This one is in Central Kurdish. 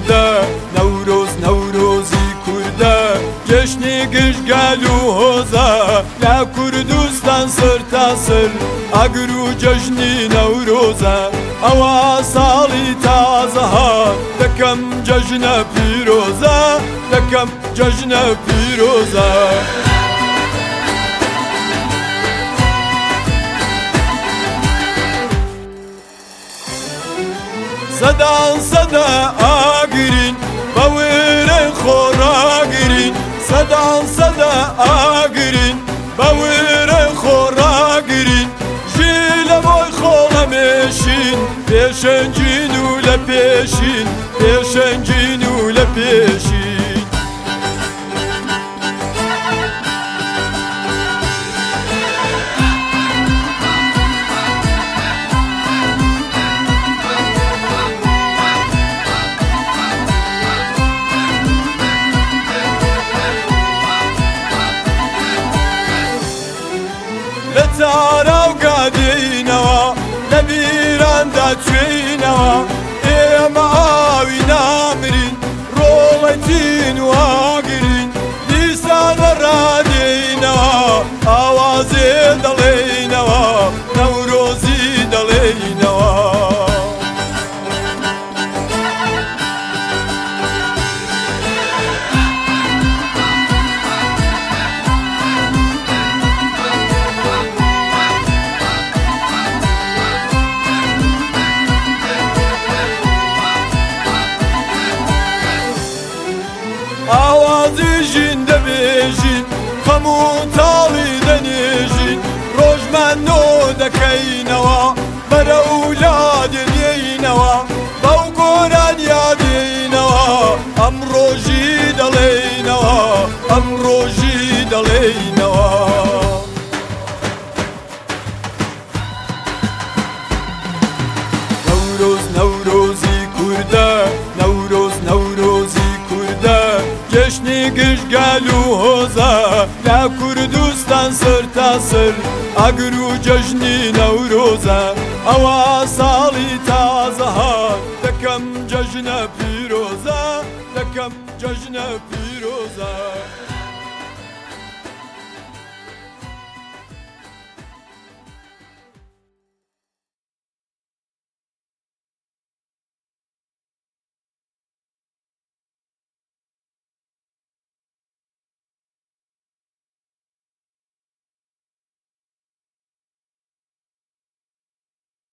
kurda Nevrozî kurda Ceşnî gişgel û hoza La Kurdistan sırta sır Agir û cejnî Newroza Ewa salî taze hat Dekem cejne pîroza Dekem cejne pîroza Sedan seda agirin Bawire xora girin Sedan seda agirin Bawire xora girin Jile boy xola meşin Peşencin û le peşin Peşencin û le peşin Taraw gadînewa Lebîran da çûynewa Ême awî namirin Roletîn û agirin Dîsan radînewa Awazê dalênewa Newrozî dalênewa Awazî jîn dibêjin Hemû talî denêjin Rojmeno dekeynewa Bere ewladê dêynewa Bew goran ya dêynewa Emro jî dalêynewa Emro jî dalêynewa Newrozî kurda Newrozî kurda Ceşnî gişgel û hoza La Kurdistan sırta sır Agir û cejnî Newroza Ewa salî taze hat Dekem cejne pîroza Dekem cejne pîroza